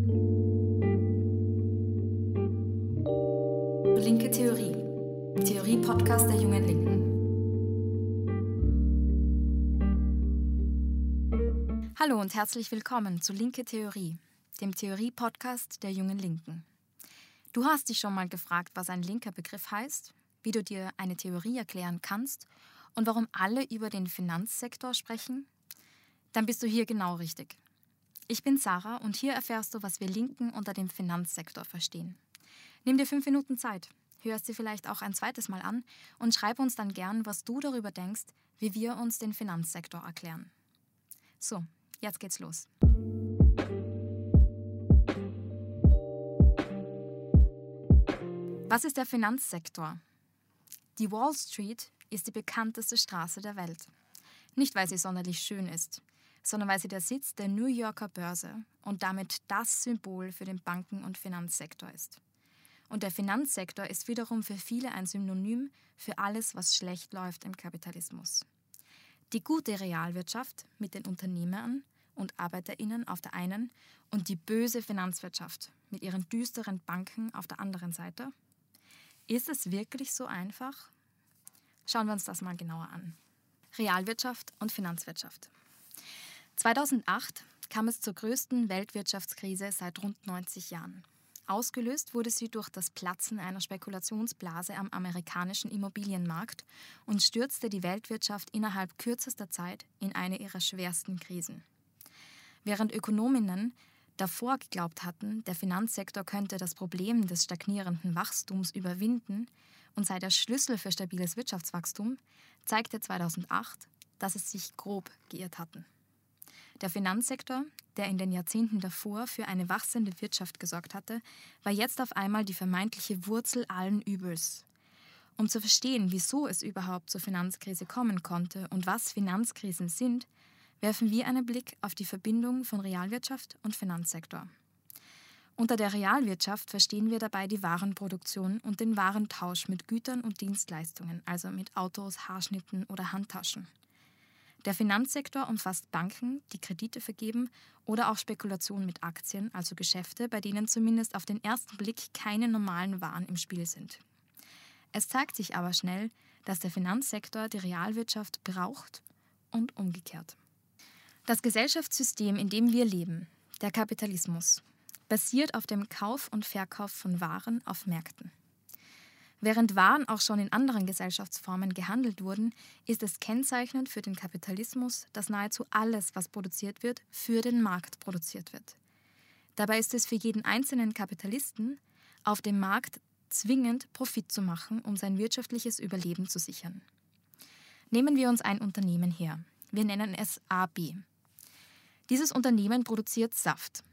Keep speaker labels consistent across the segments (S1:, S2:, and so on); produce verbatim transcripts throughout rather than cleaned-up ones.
S1: Linke Theorie. Theorie-Podcast der Jungen Linken. Hallo und herzlich willkommen zu Linke Theorie, dem Theorie-Podcast der Jungen Linken. Du hast dich schon mal gefragt, was ein linker Begriff heißt, wie du dir eine Theorie erklären kannst und warum alle über den Finanzsektor sprechen? Dann bist du hier genau richtig. Ich bin Sarah und hier erfährst du, was wir Linken unter dem Finanzsektor verstehen. Nimm dir fünf Minuten Zeit, hörst sie vielleicht auch ein zweites Mal an und schreib uns dann gern, was du darüber denkst, wie wir uns den Finanzsektor erklären. So, jetzt geht's los. Was ist der Finanzsektor? Die Wall Street ist die bekannteste Straße der Welt. Nicht, weil sie sonderlich schön ist, sondern weil sie der Sitz der New Yorker Börse und damit das Symbol für den Banken- und Finanzsektor ist. Und der Finanzsektor ist wiederum für viele ein Synonym für alles, was schlecht läuft im Kapitalismus. Die gute Realwirtschaft mit den Unternehmern und ArbeiterInnen auf der einen und die böse Finanzwirtschaft mit ihren düsteren Banken auf der anderen Seite. Ist es wirklich so einfach? Schauen wir uns das mal genauer an. Realwirtschaft und Finanzwirtschaft. zweitausendacht kam es zur größten Weltwirtschaftskrise seit rund neunzig Jahren. Ausgelöst wurde sie durch das Platzen einer Spekulationsblase am amerikanischen Immobilienmarkt und stürzte die Weltwirtschaft innerhalb kürzester Zeit in eine ihrer schwersten Krisen. Während Ökonominnen davor geglaubt hatten, der Finanzsektor könnte das Problem des stagnierenden Wachstums überwinden und sei der Schlüssel für stabiles Wirtschaftswachstum, zeigte zweitausendacht, dass es sich grob geirrt hatten. Der Finanzsektor, der in den Jahrzehnten davor für eine wachsende Wirtschaft gesorgt hatte, war jetzt auf einmal die vermeintliche Wurzel allen Übels. Um zu verstehen, wieso es überhaupt zur Finanzkrise kommen konnte und was Finanzkrisen sind, werfen wir einen Blick auf die Verbindung von Realwirtschaft und Finanzsektor. Unter der Realwirtschaft verstehen wir dabei die Warenproduktion und den Warentausch mit Gütern und Dienstleistungen, also mit Autos, Haarschnitten oder Handtaschen. Der Finanzsektor umfasst Banken, die Kredite vergeben oder auch Spekulation mit Aktien, also Geschäfte, bei denen zumindest auf den ersten Blick keine normalen Waren im Spiel sind. Es zeigt sich aber schnell, dass der Finanzsektor die Realwirtschaft braucht und umgekehrt. Das Gesellschaftssystem, in dem wir leben, der Kapitalismus, basiert auf dem Kauf und Verkauf von Waren auf Märkten. Während Waren auch schon in anderen Gesellschaftsformen gehandelt wurden, ist es kennzeichnend für den Kapitalismus, dass nahezu alles, was produziert wird, für den Markt produziert wird. Dabei ist es für jeden einzelnen Kapitalisten auf dem Markt zwingend, Profit zu machen, um sein wirtschaftliches Überleben zu sichern. Nehmen wir uns ein Unternehmen her. Wir nennen es A B. Dieses Unternehmen produziert Saft.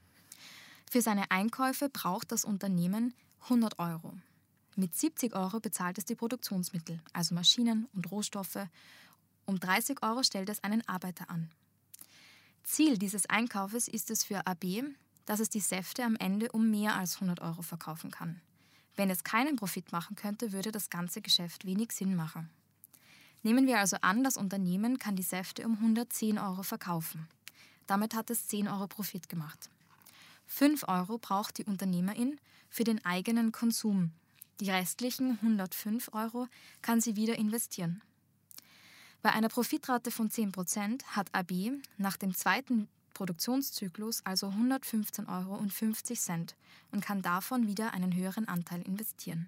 S1: Für seine Einkäufe braucht das Unternehmen hundert Euro. Mit siebzig Euro bezahlt es die Produktionsmittel, also Maschinen und Rohstoffe. Um dreißig Euro stellt es einen Arbeiter an. Ziel dieses Einkaufes ist es für A B, dass es die Säfte am Ende um mehr als hundert Euro verkaufen kann. Wenn es keinen Profit machen könnte, würde das ganze Geschäft wenig Sinn machen. Nehmen wir also an, das Unternehmen kann die Säfte um hundertzehn Euro verkaufen. Damit hat es zehn Euro Profit gemacht. fünf Euro braucht die Unternehmerin für den eigenen Konsum. Die restlichen hundertfünf Euro kann sie wieder investieren. Bei einer Profitrate von zehn Prozent hat A B nach dem zweiten Produktionszyklus also hundertfünfzehn Euro und fünfzig Cent und kann davon wieder einen höheren Anteil investieren.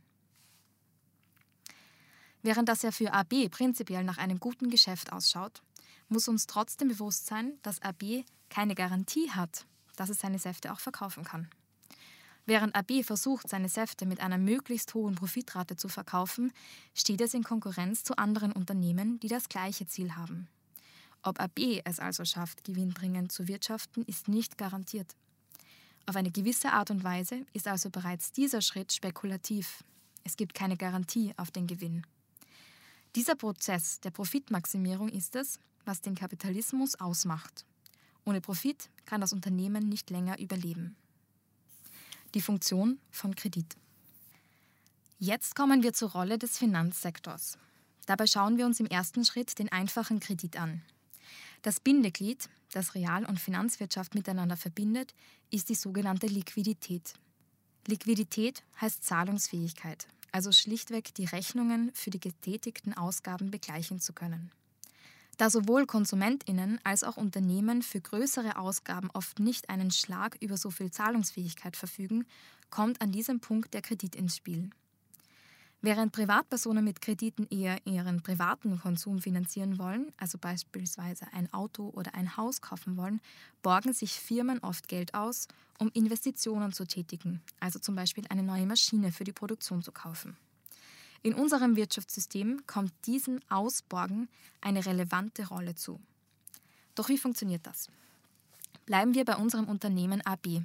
S1: Während das ja für A B prinzipiell nach einem guten Geschäft ausschaut, muss uns trotzdem bewusst sein, dass A B keine Garantie hat, dass es seine Säfte auch verkaufen kann. Während A B versucht, seine Säfte mit einer möglichst hohen Profitrate zu verkaufen, steht es in Konkurrenz zu anderen Unternehmen, die das gleiche Ziel haben. Ob A B es also schafft, gewinnbringend zu wirtschaften, ist nicht garantiert. Auf eine gewisse Art und Weise ist also bereits dieser Schritt spekulativ. Es gibt keine Garantie auf den Gewinn. Dieser Prozess der Profitmaximierung ist es, was den Kapitalismus ausmacht. Ohne Profit kann das Unternehmen nicht länger überleben. Die Funktion von Kredit. Jetzt kommen wir zur Rolle des Finanzsektors. Dabei schauen wir uns im ersten Schritt den einfachen Kredit an. Das Bindeglied, das Real- und Finanzwirtschaft miteinander verbindet, ist die sogenannte Liquidität. Liquidität heißt Zahlungsfähigkeit, also schlichtweg die Rechnungen für die getätigten Ausgaben begleichen zu können. Da sowohl KonsumentInnen als auch Unternehmen für größere Ausgaben oft nicht einen Schlag über so viel Zahlungsfähigkeit verfügen, kommt an diesem Punkt der Kredit ins Spiel. Während Privatpersonen mit Krediten eher ihren privaten Konsum finanzieren wollen, also beispielsweise ein Auto oder ein Haus kaufen wollen, borgen sich Firmen oft Geld aus, um Investitionen zu tätigen, also zum Beispiel eine neue Maschine für die Produktion zu kaufen. In unserem Wirtschaftssystem kommt diesem Ausborgen eine relevante Rolle zu. Doch wie funktioniert das? Bleiben wir bei unserem Unternehmen A B.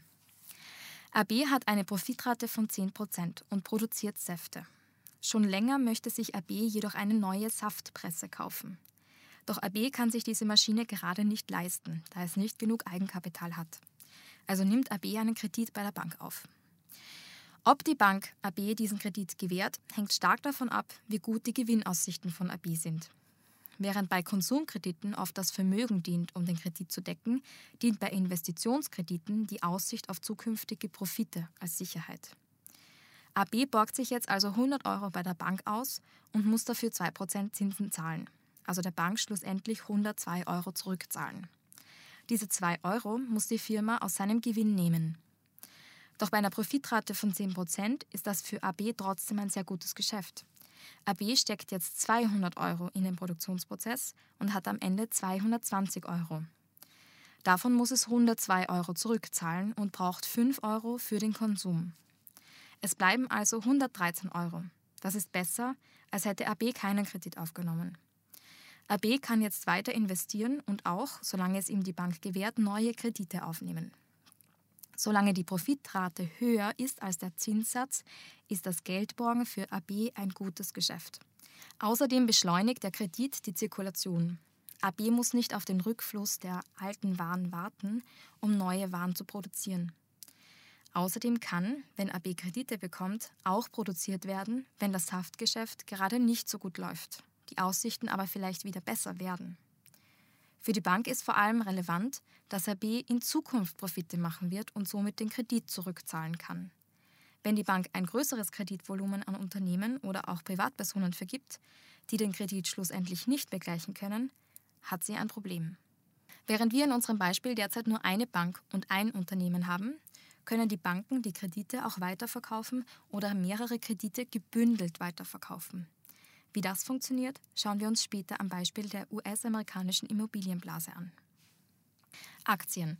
S1: A B hat eine Profitrate von zehn Prozent und produziert Säfte. Schon länger möchte sich A B jedoch eine neue Saftpresse kaufen. Doch A B kann sich diese Maschine gerade nicht leisten, da es nicht genug Eigenkapital hat. Also nimmt A B einen Kredit bei der Bank auf. Ob die Bank A B diesen Kredit gewährt, hängt stark davon ab, wie gut die Gewinnaussichten von A B sind. Während bei Konsumkrediten oft das Vermögen dient, um den Kredit zu decken, dient bei Investitionskrediten die Aussicht auf zukünftige Profite als Sicherheit. A B borgt sich jetzt also hundert Euro bei der Bank aus und muss dafür zwei Prozent Zinsen zahlen, also der Bank schlussendlich hundertzwei Euro zurückzahlen. Diese zwei Euro muss die Firma aus seinem Gewinn nehmen. Doch bei einer Profitrate von zehn Prozent ist das für A B trotzdem ein sehr gutes Geschäft. A B steckt jetzt zweihundert Euro in den Produktionsprozess und hat am Ende zweihundertzwanzig Euro. Davon muss es hundertzwei Euro zurückzahlen und braucht fünf Euro für den Konsum. Es bleiben also hundertdreizehn Euro. Das ist besser, als hätte A B keinen Kredit aufgenommen. A B kann jetzt weiter investieren und auch, solange es ihm die Bank gewährt, neue Kredite aufnehmen. Solange die Profitrate höher ist als der Zinssatz, ist das Geldborgen für A B ein gutes Geschäft. Außerdem beschleunigt der Kredit die Zirkulation. A B muss nicht auf den Rückfluss der alten Waren warten, um neue Waren zu produzieren. Außerdem kann, wenn A B Kredite bekommt, auch produziert werden, wenn das Saftgeschäft gerade nicht so gut läuft, die Aussichten aber vielleicht wieder besser werden. Für die Bank ist vor allem relevant, dass A B in Zukunft Profite machen wird und somit den Kredit zurückzahlen kann. Wenn die Bank ein größeres Kreditvolumen an Unternehmen oder auch Privatpersonen vergibt, die den Kredit schlussendlich nicht begleichen können, hat sie ein Problem. Während wir in unserem Beispiel derzeit nur eine Bank und ein Unternehmen haben, können die Banken die Kredite auch weiterverkaufen oder mehrere Kredite gebündelt weiterverkaufen. Wie das funktioniert, schauen wir uns später am Beispiel der U S-amerikanischen Immobilienblase an. Aktien.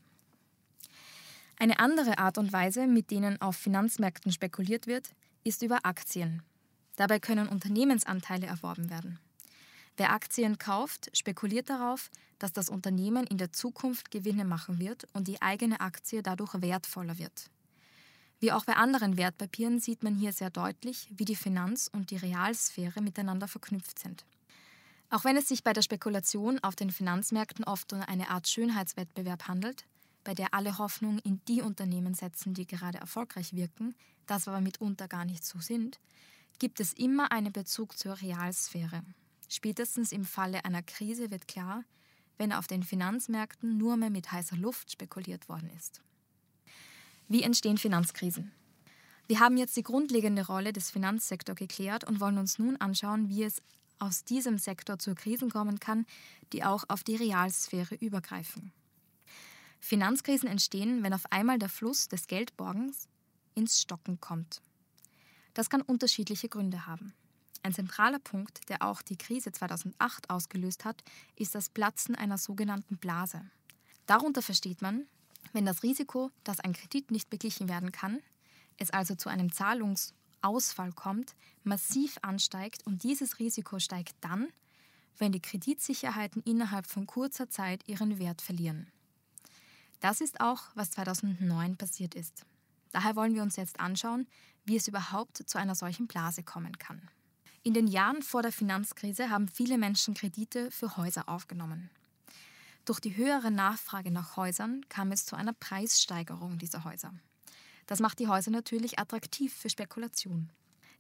S1: Eine andere Art und Weise, mit denen auf Finanzmärkten spekuliert wird, ist über Aktien. Dabei können Unternehmensanteile erworben werden. Wer Aktien kauft, spekuliert darauf, dass das Unternehmen in der Zukunft Gewinne machen wird und die eigene Aktie dadurch wertvoller wird. Wie auch bei anderen Wertpapieren sieht man hier sehr deutlich, wie die Finanz- und die Realsphäre miteinander verknüpft sind. Auch wenn es sich bei der Spekulation auf den Finanzmärkten oft um eine Art Schönheitswettbewerb handelt, bei der alle Hoffnung in die Unternehmen setzen, die gerade erfolgreich wirken, das aber mitunter gar nicht so sind, gibt es immer einen Bezug zur Realsphäre. Spätestens im Falle einer Krise wird klar, wenn auf den Finanzmärkten nur mehr mit heißer Luft spekuliert worden ist. Wie entstehen Finanzkrisen? Wir haben jetzt die grundlegende Rolle des Finanzsektors geklärt und wollen uns nun anschauen, wie es aus diesem Sektor zu Krisen kommen kann, die auch auf die Realsphäre übergreifen. Finanzkrisen entstehen, wenn auf einmal der Fluss des Geldborgens ins Stocken kommt. Das kann unterschiedliche Gründe haben. Ein zentraler Punkt, der auch die Krise zweitausendacht ausgelöst hat, ist das Platzen einer sogenannten Blase. Darunter versteht man, wenn das Risiko, dass ein Kredit nicht beglichen werden kann, es also zu einem Zahlungsausfall kommt, massiv ansteigt und dieses Risiko steigt dann, wenn die Kreditsicherheiten innerhalb von kurzer Zeit ihren Wert verlieren. Das ist auch, was zweitausendneun passiert ist. Daher wollen wir uns jetzt anschauen, wie es überhaupt zu einer solchen Blase kommen kann. In den Jahren vor der Finanzkrise haben viele Menschen Kredite für Häuser aufgenommen. Durch die höhere Nachfrage nach Häusern kam es zu einer Preissteigerung dieser Häuser. Das macht die Häuser natürlich attraktiv für Spekulation.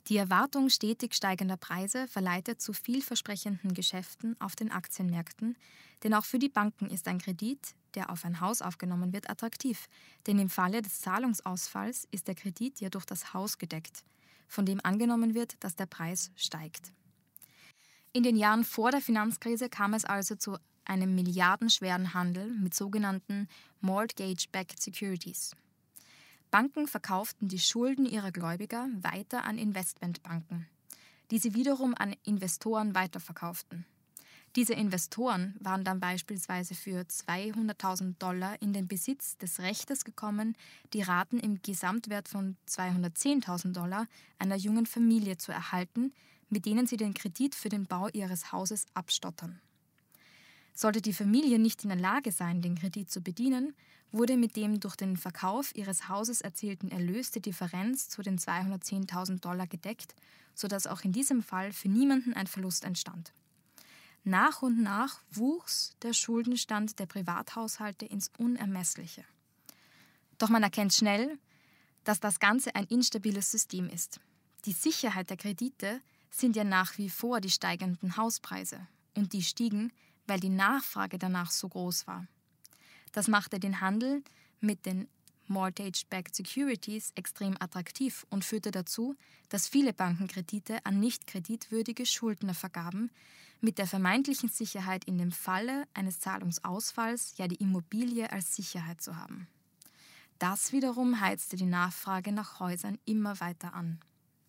S1: Die Erwartung stetig steigender Preise verleitet zu vielversprechenden Geschäften auf den Aktienmärkten, denn auch für die Banken ist ein Kredit, der auf ein Haus aufgenommen wird, attraktiv, denn im Falle des Zahlungsausfalls ist der Kredit ja durch das Haus gedeckt, von dem angenommen wird, dass der Preis steigt. In den Jahren vor der Finanzkrise kam es also zu einem milliardenschweren Handel mit sogenannten Mortgage-Backed Securities. Banken verkauften die Schulden ihrer Gläubiger weiter an Investmentbanken, die sie wiederum an Investoren weiterverkauften. Diese Investoren waren dann beispielsweise für zweihunderttausend Dollar in den Besitz des Rechtes gekommen, die Raten im Gesamtwert von zweihundertzehntausend Dollar einer jungen Familie zu erhalten, mit denen sie den Kredit für den Bau ihres Hauses abstottern. Sollte die Familie nicht in der Lage sein, den Kredit zu bedienen, wurde mit dem durch den Verkauf ihres Hauses erzielten Erlös die Differenz zu den zweihundertzehntausend Dollar gedeckt, sodass auch in diesem Fall für niemanden ein Verlust entstand. Nach und nach wuchs der Schuldenstand der Privathaushalte ins Unermessliche. Doch man erkennt schnell, dass das Ganze ein instabiles System ist. Die Sicherheit der Kredite sind ja nach wie vor die steigenden Hauspreise, und die stiegen, weil die Nachfrage danach so groß war. Das machte den Handel mit den Mortgage-Backed Securities extrem attraktiv und führte dazu, dass viele Banken Kredite an nicht kreditwürdige Schuldner vergaben, mit der vermeintlichen Sicherheit, in dem Falle eines Zahlungsausfalls ja die Immobilie als Sicherheit zu haben. Das wiederum heizte die Nachfrage nach Häusern immer weiter an.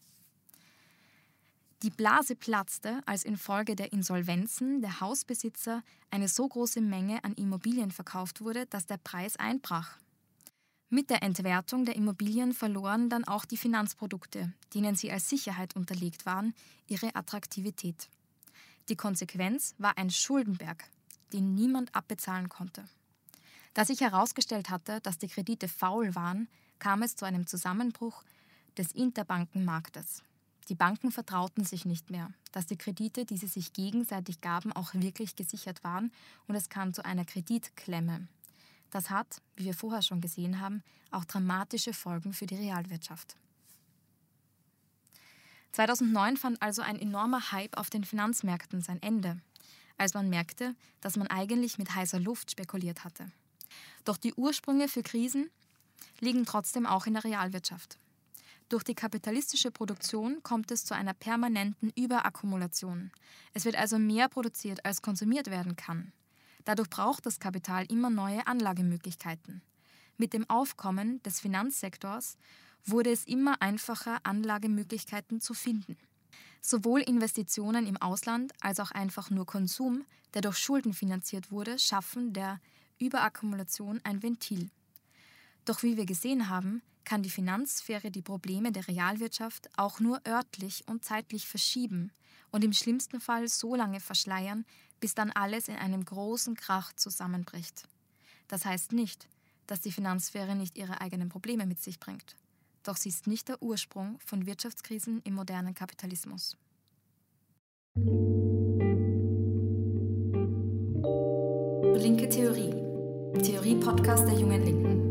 S1: Die Blase platzte, als infolge der Insolvenzen der Hausbesitzer eine so große Menge an Immobilien verkauft wurde, dass der Preis einbrach. Mit der Entwertung der Immobilien verloren dann auch die Finanzprodukte, denen sie als Sicherheit unterlegt waren, ihre Attraktivität. Die Konsequenz war ein Schuldenberg, den niemand abbezahlen konnte. Da sich herausgestellt hatte, dass die Kredite faul waren, kam es zu einem Zusammenbruch des Interbankenmarktes. Die Banken vertrauten sich nicht mehr, dass die Kredite, die sie sich gegenseitig gaben, auch wirklich gesichert waren, und es kam zu einer Kreditklemme. Das hat, wie wir vorher schon gesehen haben, auch dramatische Folgen für die Realwirtschaft. zweitausendneun fand also ein enormer Hype auf den Finanzmärkten sein Ende, als man merkte, dass man eigentlich mit heißer Luft spekuliert hatte. Doch die Ursprünge für Krisen liegen trotzdem auch in der Realwirtschaft. Durch die kapitalistische Produktion kommt es zu einer permanenten Überakkumulation. Es wird also mehr produziert, als konsumiert werden kann. Dadurch braucht das Kapital immer neue Anlagemöglichkeiten. Mit dem Aufkommen des Finanzsektors wurde es immer einfacher, Anlagemöglichkeiten zu finden. Sowohl Investitionen im Ausland als auch einfach nur Konsum, der durch Schulden finanziert wurde, schaffen der Überakkumulation ein Ventil. Doch wie wir gesehen haben, kann die Finanzsphäre die Probleme der Realwirtschaft auch nur örtlich und zeitlich verschieben und im schlimmsten Fall so lange verschleiern, bis dann alles in einem großen Krach zusammenbricht. Das heißt nicht, dass die Finanzsphäre nicht ihre eigenen Probleme mit sich bringt. Doch sie ist nicht der Ursprung von Wirtschaftskrisen im modernen Kapitalismus. Linke Theorie. Theorie-Podcast der Jungen Linken.